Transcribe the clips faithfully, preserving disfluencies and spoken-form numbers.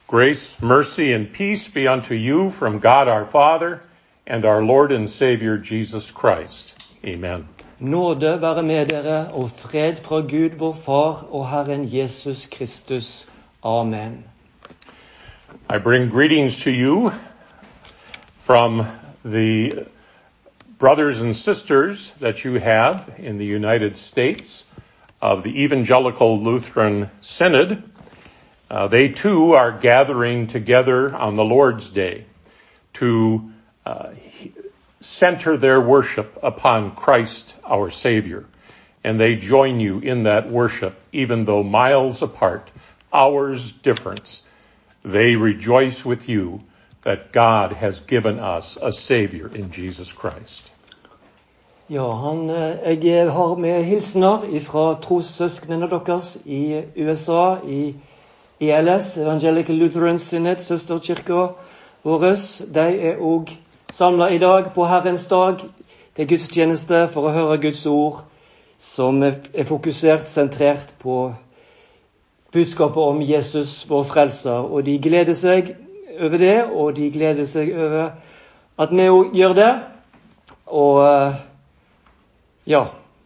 Grace, mercy, and peace be unto you from God our Father and our Lord and Savior Jesus Christ. Amen. Nåde være med dere, og fred fra Gud, vår Far, og Herren Jesus Kristus. Amen. I bring greetings to you from the brothers and sisters that you have in the United States of the Evangelical Lutheran Synod. Uh, they too are gathering together on the Lord's Day to uh, center their worship upon Christ our Savior. And they join you in that worship, even though miles apart, hours difference. They rejoice with you that God has given us a Savior in Jesus Christ. Ja, han, jeg har med hilsener fra trossøsknene deres i U S A, i E L S, Evangelical Lutheran Synod, søsterkirka våres. De er også samlet i dag på Herrens dag til gudstjeneste for å høre Guds ord, som er fokusert, sentrert på budskapet om Jesus, vår frelser. Og de gleder seg over det, og de gleder seg over at vi også gjør det. Og ja.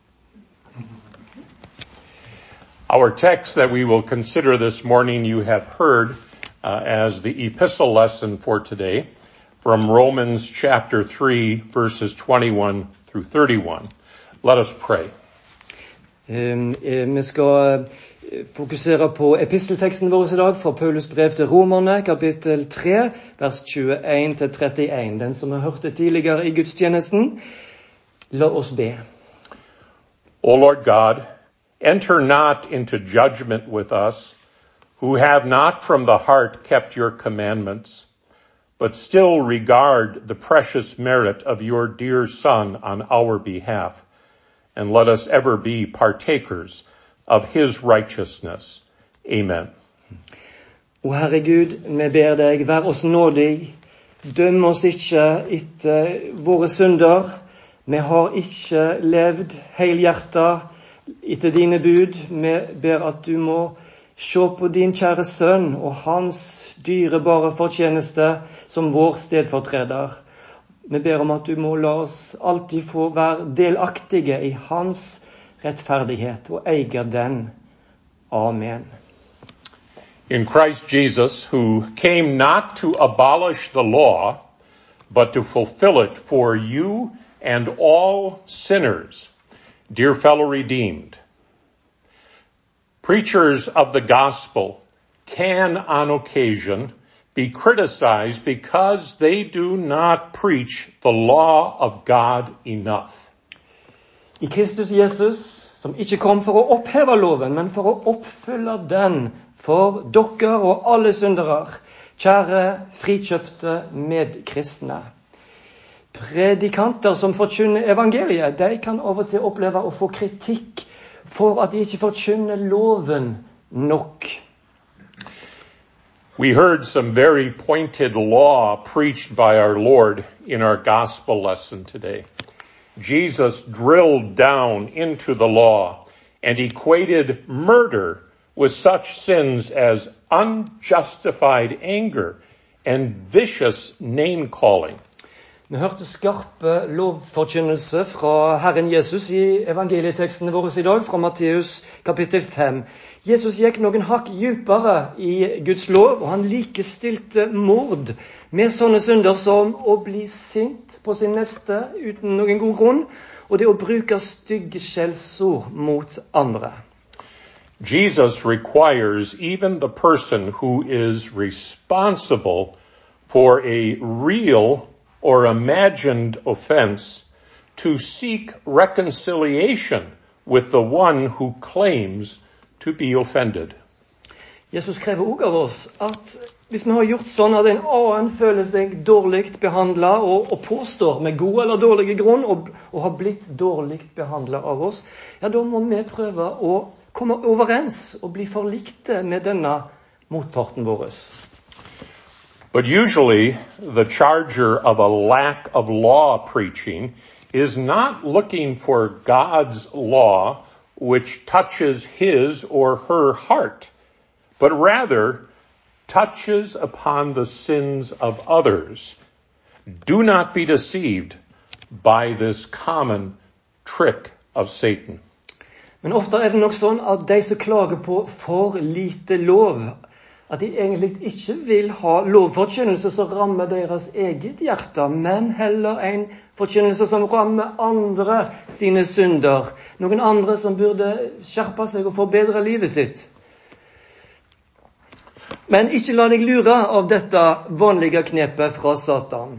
Our text that we will consider this morning you have heard uh, as the epistle lesson for today from Romans chapter three, verses twenty-one through thirty-one. Let us pray. Um, vi skal fokusere på epistelteksten vår i dag fra Paulus brev til Romerne, kapittel tre, vers tjueen til trettien. Den som har hørt det tidligere i gudstjenesten. La oss be. O Lord God, enter not into judgment with us, who have not from the heart kept your commandments, but still regard the precious merit of your dear Son on our behalf, and let us ever be partakers of his righteousness. Amen. O Herre Gud, vi ber deg, vær oss nådig, døm oss ikke etter våre synder. Vi har ikke levd helhjertet etter dine bud. Vi ber at du må se på din kjære sønn og hans dyrebare fortjeneste som vår stedfortreder. Vi ber om at du må la oss alltid få være delaktige i hans rettferdighet og eier den. Amen. In Christ Jesus, who came not to abolish the law, but to fulfill it for you and all sinners, dear fellow redeemed, preachers of the gospel can on occasion be criticized because they do not preach the law of God enough. I Kristus Jesus, som ikke kom for å oppheve loven, men for å oppfylle den for dere og alle syndere, kjære frikjøpte medkristne. Predikanter som forkynner evangeliet, de kan av og til oppleve å få kritikk for at de ikke forkynner loven nok. We heard some very pointed law preached by our Lord in our gospel lesson today. Jesus drilled down into the law and equated murder with such sins as unjustified anger and vicious name-calling. Vi hørte skarpe lovforkynnelse fra Herren Jesus i evangelietekstene våre i dag, fra Matteus kapittel fem. Jesus gikk noen hakk djupere i Guds lov, og han likestilte mord med sånne synder som å bli sint på sin neste uten noen god grunn, og det å bruke stygge skjellsord mot andre. Jesus requires even the person who is responsible for a real or imagined offense to seek reconciliation with the one who claims to be offended. Jesus krever også av oss at hvis vi har gjort sånn at en annen føler seg dårlig behandlet og, og påstår med god eller dårlig grunn og, og har blitt dårlig behandlet av oss, ja, da må vi prøve å komme overens og bli forlikte med denne motparten vår. But usually the charger of a lack of law preaching is not looking for God's law which touches his or her heart, but rather touches upon the sins of others, do not be deceived by this common trick of Satan. Men ofte er det nok sånn at de som klager på for lite lov, at de egentlig ikke vil ha lovforkynnelse som rammer deres eget hjerte, men heller en forkynnelse som rammer andre sine synder, noen andre som burde skjerpe seg og forbedre livet sitt. Men ikke la deg lure av dette vanlige knepet fra Satan.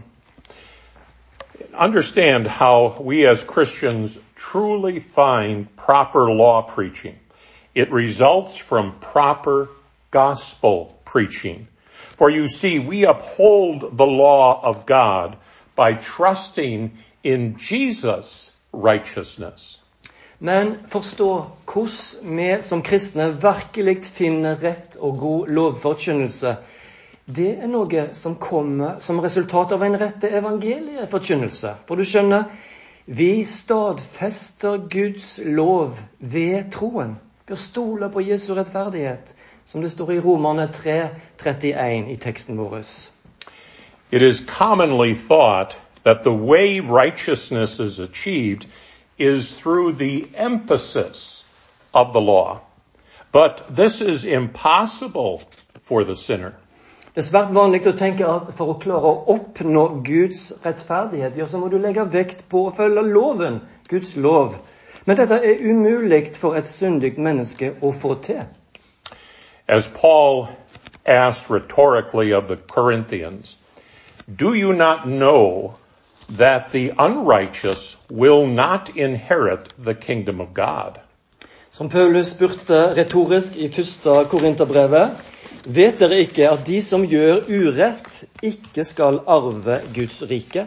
Understand how we as Christians truly find proper law preaching. It results from proper gospel preaching. For you see, we uphold the law of God by trusting in Jesus' righteousness. Men forstå hvordan vi som kristne virkelig finner rett og god lovforkynnelse. Det er noe som kommer som resultat av en rette evangelieforkynnelse. For du skjønner, vi stadfester Guds lov ved troen. Vi stoler på Jesu rettferdighet, som det står i Romerne tre trettien i teksten vår. It is commonly thought that the way righteousness is achieved is through the emphasis of the law. But this is impossible for the sinner. Det er svært vanlig å tenke at for å klare å oppnå Guds rettferdighet, ja, så må du legge vekt på å følge loven, Guds lov. Men dette er umulig for et syndigt menneske å få til. As Paul asked rhetorically of the Corinthians, do you not know that the unrighteous will not inherit the kingdom of God? Som Paulus spurte retorisk i første Korinterbrevet, vet dere ikke at de som gjør urett ikke skal arve Guds rike?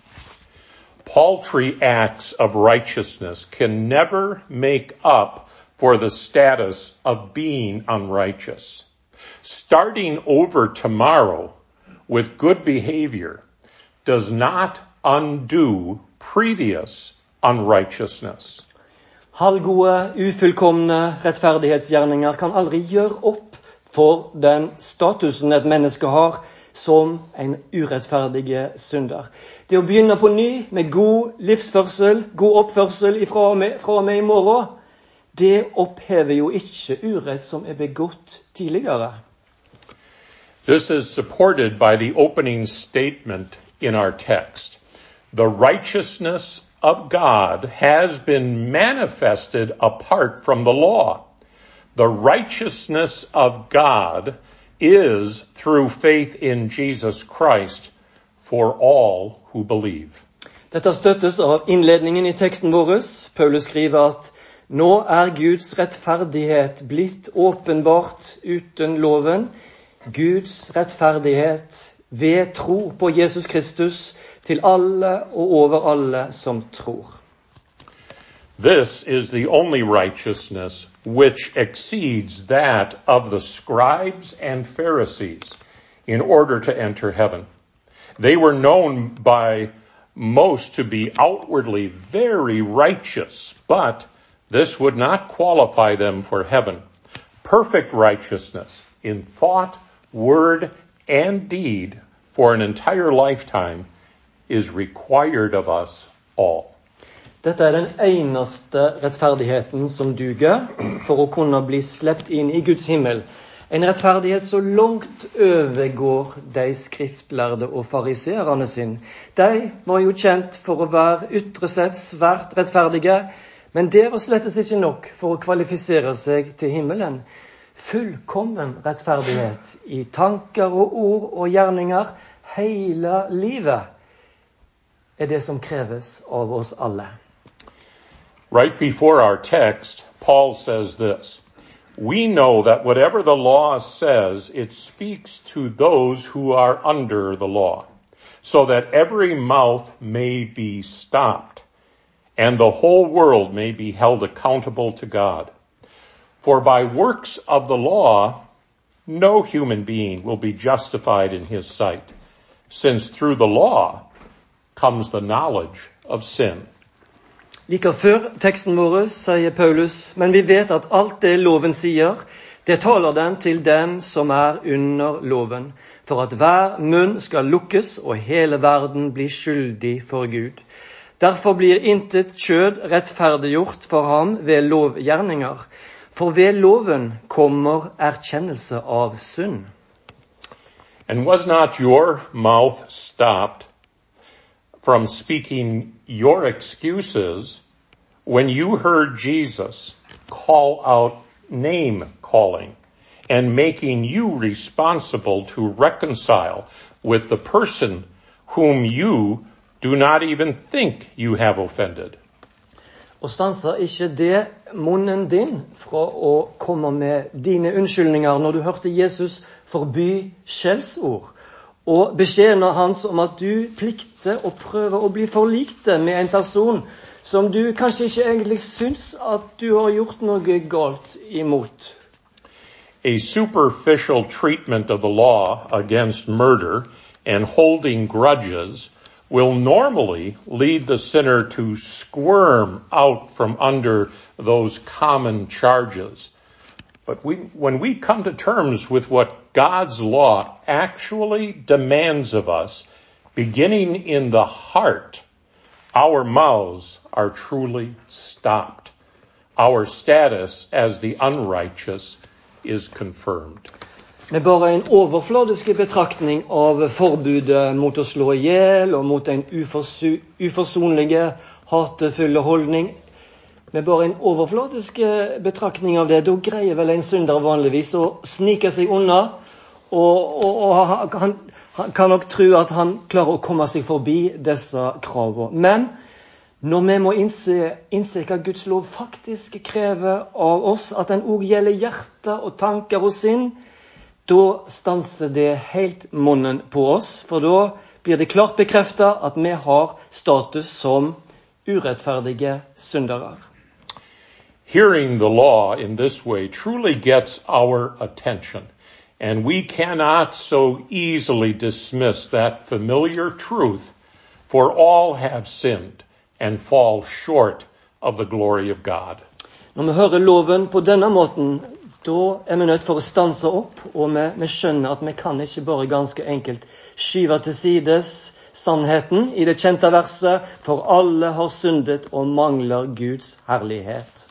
Paltry acts of righteousness can never make up for the status of being unrighteous. Starting over tomorrow with good behavior does not undo previous unrighteousness. Halvgode, ufullkomne rettferdighetsgjerninger kan aldri gjøre opp for den statusen et menneske har som en urettferdige synder. Det å begynne på ny med god livsførsel, god oppførsel fra og med, fra og med i morgen, det opphever jo ikke urett som er begått tidligere. This is supported by the opening statement in our text. The righteousness of God has been manifested apart from the law. The righteousness of God is through faith in Jesus Christ for all who believe. Dette støttes av innledningen i teksten vår. Paulus skriver at nå er Guds rettferdighet blitt åpenbart uten loven. Guds rettferdighet ved tro på Jesus Kristus til alle og over alle som tror. This is the only righteousness which exceeds that of the scribes and Pharisees in order to enter heaven. They were known by most to be outwardly very righteous, but this would not qualify them for heaven. Perfect righteousness in thought, word, and deed for an entire lifetime is required of us all. Dette er den eneste rettferdigheten som duger for å kunne bli slept inn i Guds himmel. En rettferdighet så langt overgår de skriftlærde og fariserene sin. De var jo kjent for å være ytre sett svært rettferdige, men det var slettes ikke nok for å kvalifisere seg til himmelen. Fullkommen rettferdighet i tanker og ord og gjerninger hele livet er det som kreves av oss alle. Right before our text, Paul says this, we know that whatever the law says, it speaks to those who are under the law, so that every mouth may be stopped, and the whole world may be held accountable to God. For by works of the law, no human being will be justified in his sight, since through the law comes the knowledge of sin. Like før teksten vår sier Paulus, men vi vet at alt det loven sier, Det taler den til dem som er under loven, for at hver munn skal lukkes og hele verden blir skyldig for Gud. Derfor blir intet kjød rettferdiggjort for ham ved lovgjerninger, for ved loven kommer erkjennelse av synd. And was not your mouth stopped from speaking your excuses when you heard Jesus call out name calling and making you responsible to reconcile with the person whom you do not even think you have offended? Og stanser ikke det munnen din fra å komme med dine unnskyldninger når du hørte Jesus forby skjellsord, og beskjeden hans om at du plikter å prøve å bli forlikte med en person som du kanskje ikke egentlig syns at du har gjort noe galt imot. A superficial treatment of the law against murder and holding grudges will normally lead the sinner to squirm out from under those common charges. But we, when we come to terms with what God's law actually demands of us, beginning in the heart, our mouths are truly stopped. Our status as the unrighteous is confirmed. Med bare en overfladisk betraktning av forbudet mot å slå ihjel og mot en uforsu- uforsonlige, hatefulle holdning, med bare en overfladisk betraktning av det, da greier vel en synder vanligvis å snike seg unna, og, og, og han, han kan nok tro at han klarer å komme seg forbi disse kravene. Men når vi må innse, innse hva Guds lov faktisk krever av oss, at den også gjelder hjerte og tanker og sinn, da stanser det helt munnen på oss, for da blir det klart bekreftet at vi har status som urettferdige syndere. Hearing the law in this way truly gets our attention, and we cannot so easily dismiss that familiar truth, for all have sinned and fall short of the glory of God. Når vi hører loven på denne måten, da er vi nødt for å stanse opp, og vi, vi skjønner at vi kan ikke bare ganske enkelt skyve til sides sannheten i det kjente verset, for alle har syndet og mangler Guds herlighet.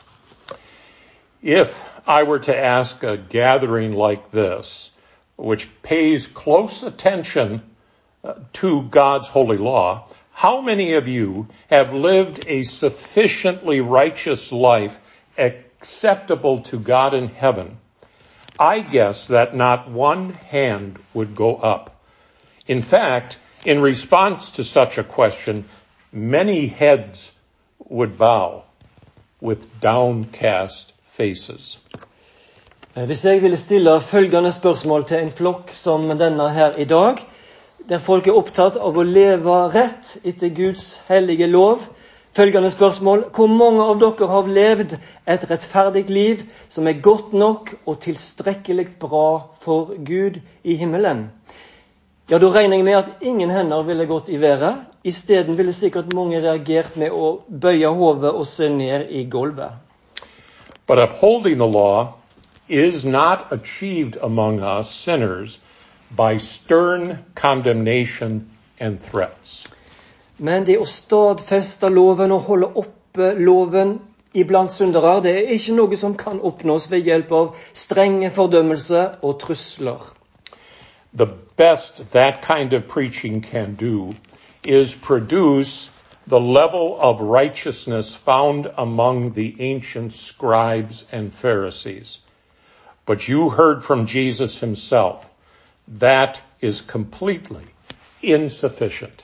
If I were to ask a gathering like this, which pays close attention to God's holy law, how many of you have lived a sufficiently righteous life acceptable to God in heaven? I guess that not one hand would go up. In fact, in response to such a question, many heads would bow with downcast faces. Hvis jeg ville stille følgende spørsmål til en flokk som denne her i dag, der folk er opptatt av å leve rett etter Guds hellige lov, følgende spørsmål: hvor mange av dere har levd et rettferdig liv som er godt nok og tilstrekkelig bra for Gud i himmelen? Ja, da regner jeg med at ingen hender ville gått i været. I stedet ville sikkert mange reagert med å bøye hodet og se ned i gulvet. But upholding the law is not achieved among us sinners by stern condemnation and threats. Men det å stadfeste loven og holde oppe loven iblant syndere, det er ikke noe som kan oppnås ved hjelp av strenge fordømmelse og trusler. The best that kind of preaching can do is produce the level of righteousness found among the ancient scribes and Pharisees. But you heard from Jesus himself. That is completely insufficient.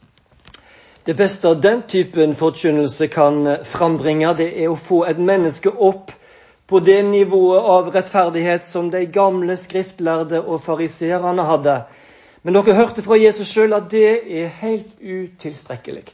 Det beste av den typen forkynnelse kan frambringe, det er å få et menneske opp på det nivået av rettferdighet som de gamle skriftlærde og fariserene hadde. Men dere hørte fra Jesus selv at det er helt utilstrekkelig.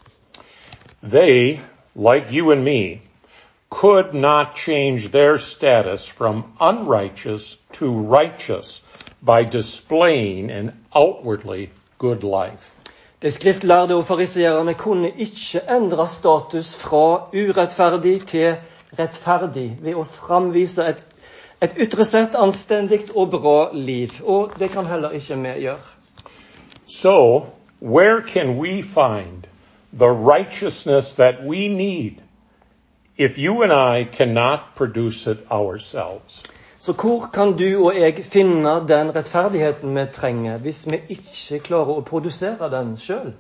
They, like you and me, could not change their status from unrighteous to righteous by displaying an outwardly good life. De skriftlærde og fariserene kunne ikke endre status fra urettferdig til rettferdig ved å framvise et, et ytre sett anstendig og bra liv, og det kan heller ikke vi gjøre. So, where can we find the righteousness that we need if you and I cannot produce it ourselves? Så hvor kan du og jeg finne den rettferdigheten vi trenger, hvis vi ikke klarer å produsere den selv?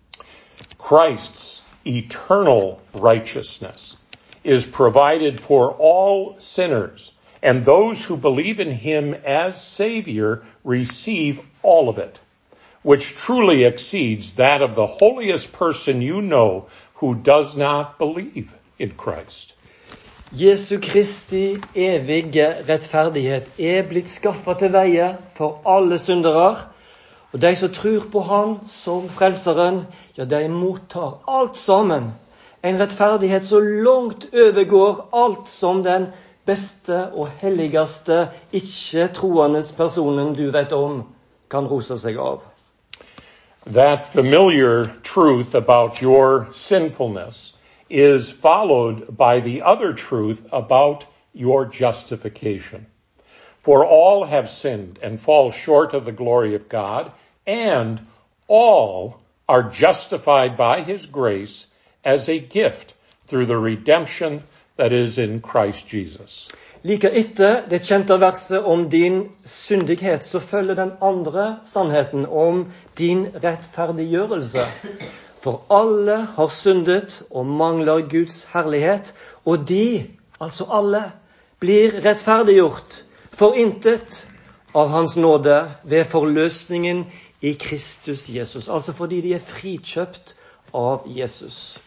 Christ's eternal righteousness is provided for all sinners, and those who believe in him as Savior receive all of it, which truly exceeds that of the holiest person you know who does not believe in Christ. Jesu Kristi evige rettferdighet er blitt skaffet til veie for alle syndere, og de som tror på han som frelseren, ja, de mottar alt sammen. En rettferdighet så langt overgår alt som den beste og helligste ikke-troende personen du vet om kan rose seg av. That familiar truth about your sinfulness is followed by the other truth about your justification. For all have sinned and fall short of the glory of God, and all are justified by his grace as a gift through the redemption that is in Christ Jesus. Like etter det kjente verset om din syndighet, så følger den andre sannheten om din rettferdiggjørelse. For alle har syndet og mangler Guds herlighet, og de, altså alle, blir rettferdiggjort for intet av hans nåde ved forløsningen i Kristus Jesus. Altså fordi de er frikjøpt av Jesus.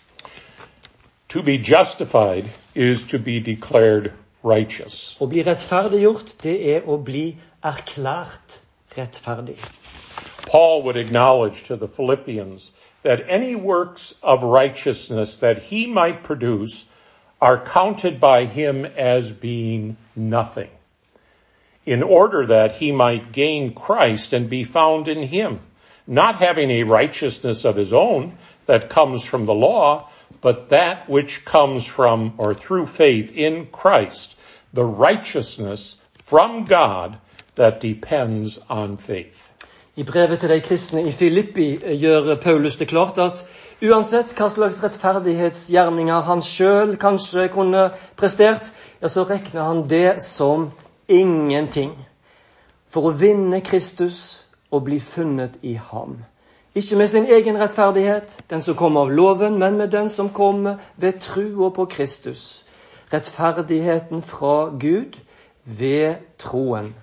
To be justified is to be declared righteous. Å bli rettferdiggjort, det er å bli erklært rettferdig. Paul would acknowledge to the Philippians that any works of righteousness that he might produce are counted by him as being nothing, in order that he might gain Christ and be found in him, not having a righteousness of his own that comes from the law, but that which comes from or through faith in Christ, the righteousness from God that depends on faith. I brevet til de kristne i Filippi gjør Paulus det klart at uansett hva slags rettferdighetsgjerninger han selv kanskje kunne prestert, ja, så regner han det som ingenting for å vinne Kristus og bli funnet i ham. Ikke med sin egen rettferdighet, den som kommer av loven, men med den som kommer ved tro på Kristus. Rettferdigheten fra Gud ved troen.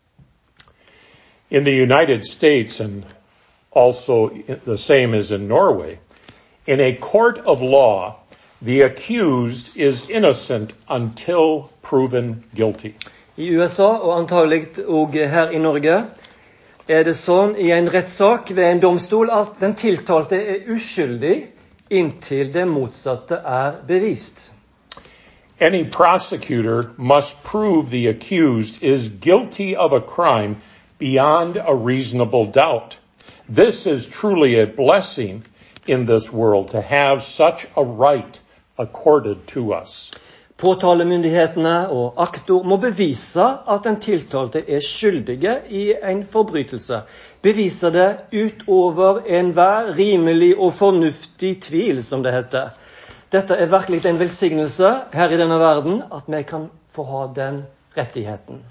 In the United States, and also the same as in Norway, in a court of law, the accused is innocent until proven guilty. I U S A, og antagelig også her i Norge, er det sånn i en rettssak ved en domstol at den tiltalte er uskyldig inntil det motsatte er bevist. Any prosecutor must prove the accused is guilty of a crime beyond a reasonable doubt. This is truly a blessing in this world to have such a right accorded to us. Påtalemyndighetene og aktor må bevise at den tiltalte er skyldige i en forbrytelse. Bevise det utover enhver rimelig og fornuftig tvil, som det heter. Dette er virkelig en velsignelse her i denne verden, at vi kan få ha den rettigheten.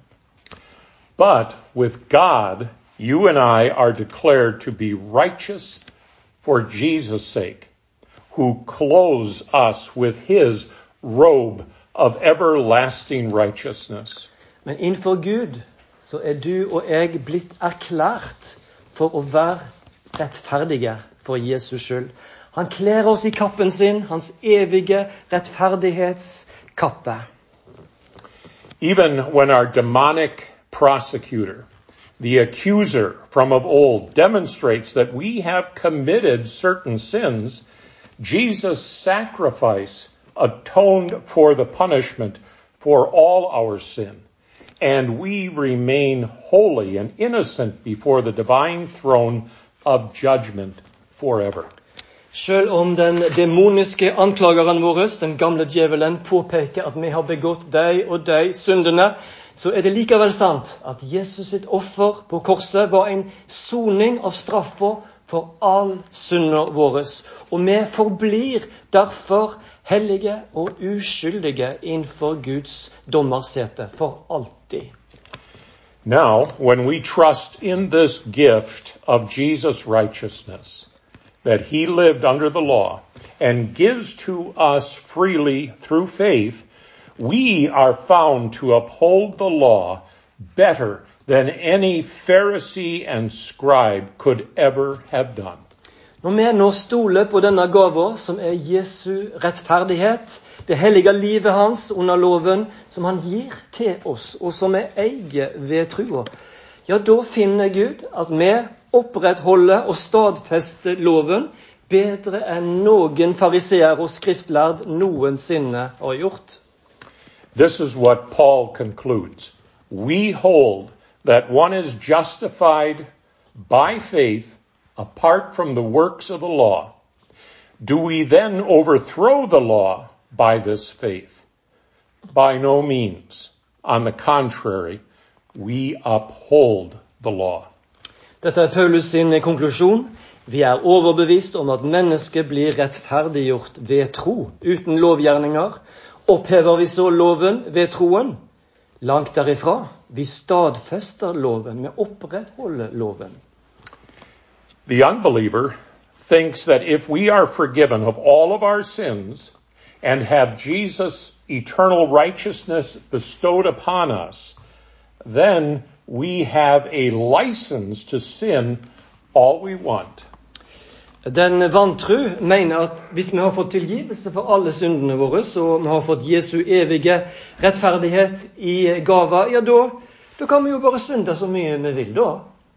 But with God, you and I are declared to be righteous for Jesus' sake, who clothes us with his robe of everlasting righteousness. Men innenfor Gud så er du og jeg blitt erklært for å være rettferdige for Jesus skyld. Han kler oss i kappen sin, hans evige rettferdighetskappe. Even when our demonic prosecutor, the accuser from of old, demonstrates that we have committed certain sins, Jesus' sacrifice atoned for the punishment for all our sin, and we remain holy and innocent before the divine throne of judgment forever. Selv om den demoniske anklageren vår, den gamle djevelen, påpeker at vi har begått de og de syndene, så er det likevel sant at Jesus sitt offer på korset var en soning av straffer for all synder våres. Og vi forblir derfor hellige og uskyldige innenfor Guds dommersete for alltid. Now, when we trust in this gift of Jesus' righteousness, that he lived under the law and gives to us freely through faith, we are found to uphold the law better than any Pharisee and scribe could ever have done. Når vi nå stoler på denne gaven som er Jesu rettferdighet, det hellige livet hans under loven som han gir til oss, og som vi eier ved troen, ja, da finner Gud at vi opprettholder og stadfester loven bedre enn noen fariseer og skriftlærd noensinne har gjort. This is what Paul concludes. We hold that one is justified by faith apart from the works of the law. Do we then overthrow the law by this faith? By no means. On the contrary, we uphold the law. Dette er Paulus sin konklusjon. Vi er overbevist om at mennesket blir rettferdiggjort ved tro, uten lovgjerninger. Opphever vi så loven ved troen? Langt derifra. Vi stadfester loven, vi opprettholder loven. The unbeliever thinks that if we are forgiven of all of our sins and have Jesus' eternal righteousness bestowed upon us, then we have a license to sin all we want. Den vantro mener at hvis vi har fått tilgivelse for alle syndene våre, så vi har fått Jesu evige rettferdighet i gava, ja da, da kan vi jo bare synde så mye vi vil da.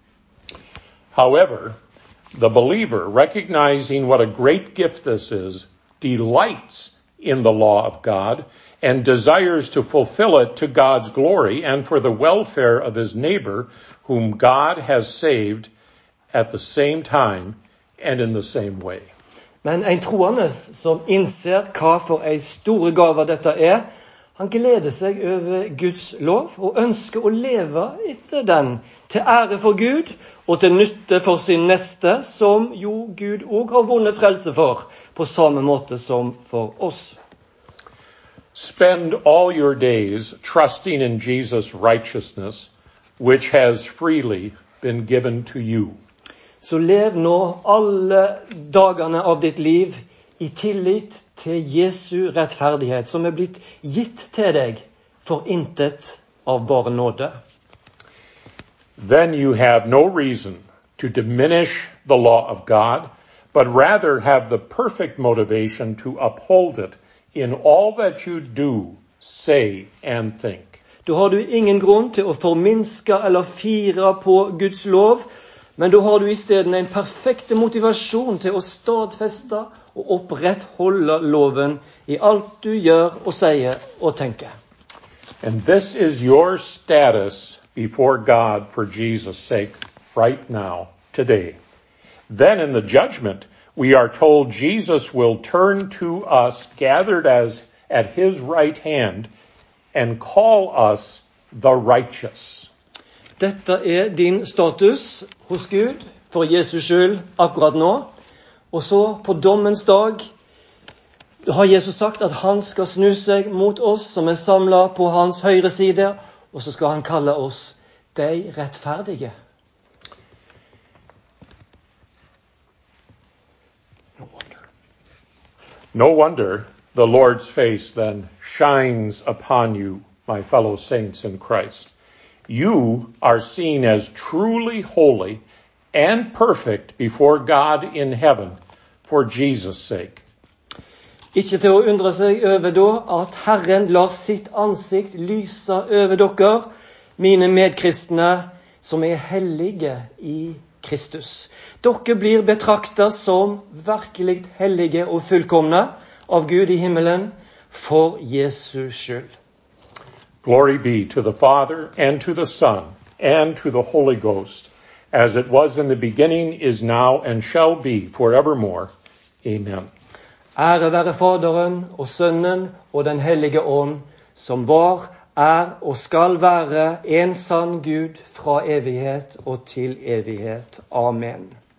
However, the believer, recognizing what a great gift this is, delights in the law of God and desires to fulfill it to God's glory and for the welfare of his neighbor, whom God has saved at the same time and in the same way. Men en troende som innser hva for en store gave dette er, han gleder seg over Guds lov og ønsker å leve etter den, til ære for Gud og til nytte for sin neste, som jo Gud også har vunnet frelse for, på samme måte som for oss. Spend all your days trusting in Jesus' righteousness, which has freely been given to you. Så lev nå alle dagene av ditt liv i tillit til Jesu rettferdighet, som er blitt gitt til deg for intet av bare nåde. Then you have no reason to diminish the law of God, but rather have the perfect motivation to uphold it in all that you do, say, and think. Da har du ingen grunn til å forminske eller fire på Guds lov, men da har du i stedet en perfekt motivasjon til å stadfeste og opprettholde loven i alt du gjør og sier og tenker. And this is your status before God for Jesus' sake right now, today. Then in the judgment, we are told Jesus will turn to us gathered as at his right hand and call us the righteous. Dette er din status hos Gud for Jesus skyld akkurat nå. Og så på dommens dag har Jesus sagt at han skal snu seg mot oss som er samlet på hans høyre side, og så skal han kalle oss de rettferdige. No wonder. No wonder the Lord's face then shines upon you, my fellow saints in Christ. You are seen as truly holy and perfect before God in heaven for Jesus' sake. Ikke til å undre seg over da at Herren lar sitt ansikt lyse over dere, mine medkristne, som er hellige i Kristus. Dere blir betraktet som virkelig hellige og fullkomne av Gud i himmelen for Jesus skyld. Glory be to the Father, and to the Son, and to the Holy Ghost, as it was in the beginning, is now, and shall be forevermore. Amen. Ære være Faderen og Sønnen og den hellige ånd, som var, er og skal være en sann Gud fra evighet og til evighet. Amen.